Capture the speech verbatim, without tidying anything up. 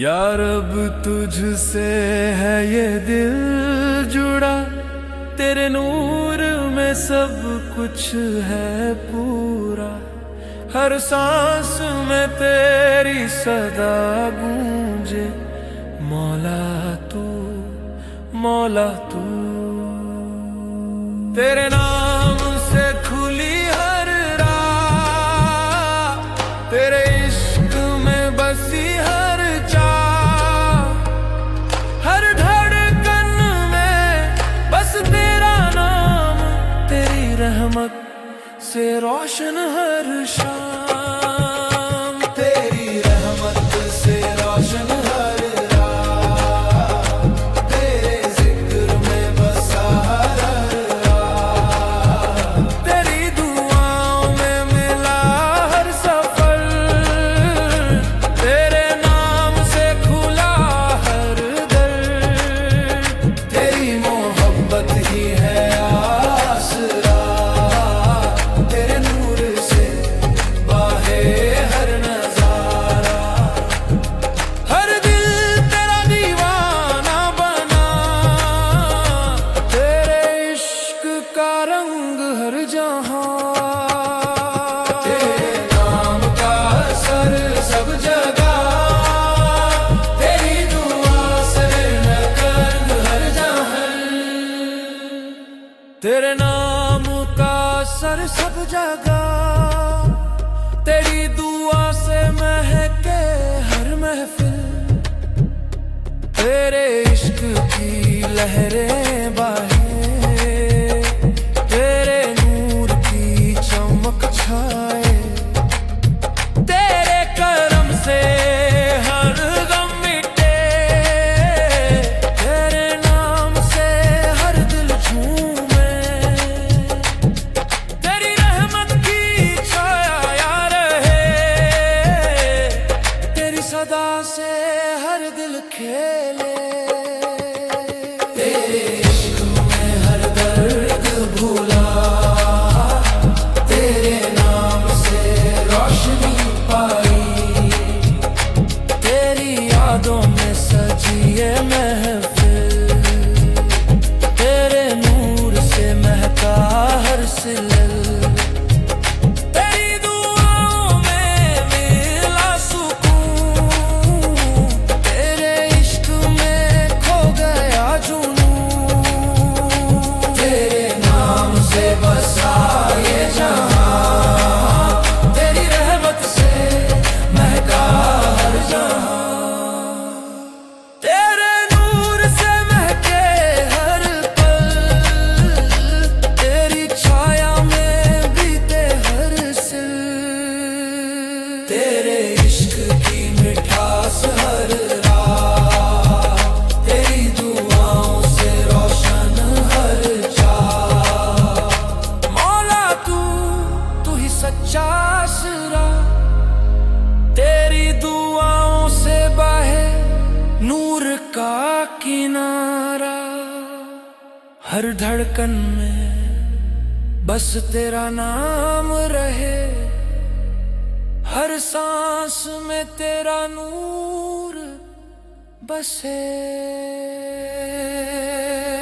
यार अब तुझसे है ये दिल जुड़ा, तेरे नूर में सब कुछ है पूरा। हर सांस में तेरी सदा गूंजे, मौला तू मौला तू। तेरे नाम से खुली हर राह, तेरे इश्क में बसी हर चाह। हर धड़कन में बस तेरा नाम, तेरी रहमत से रोशन हर शाम। तेरी रहमत से रोशन हर राह, तेरे जिक्र में बसा हर राह। तेरी दुआओं में मिला हर सफर, तेरे नाम से खुला हर दर। तेरी मोहब्बत ही है आसरा, तेरे नूर से बाहे हर नजारा। हर दिल तेरा दीवाना बना, तेरे इश्क का रंग हर जहां। तेरे नाम का असर सब जगह, तेरी दुआ से नकल हर जहां। तेरे नाम का असर सब जगह, तेरी दुआ से महके हर महफिल। तेरे इश्क की लहरें बहे, तेरे नूर की चमक छाए। तेरे करम से हर गम मिटे, तेरे नाम से हर दिल झूमे। तेरी रहमत की छाया रहे, तेरी सदा से हर दिल खेले। तेरे इश्क में हर दर्द भूला, तेरे नाम से रोशनी पाई। तेरी यादों में सजी ये महफिल, तेरे नूर से महका हर सिलल। तेरी दुआओं में मिला सुकून, तेरे इश्क में खो गया जुनून। तेरे नाम से बसा ये जहां, तेरी रहमत से महका हर जहां। तेरे नूर से महके हर पल, तेरी छाया में बीते हर सिल। तेरे इश्क की मिठास हर राह, तेरी दुआओं से रोशन हर चाह। मौला तू तू ही सच्चा आसरा, तेरी दुआओं से बाहे नूर का किनारा। हर धड़कन में बस तेरा नाम रहे, हर सांस में तेरा नूर बसे।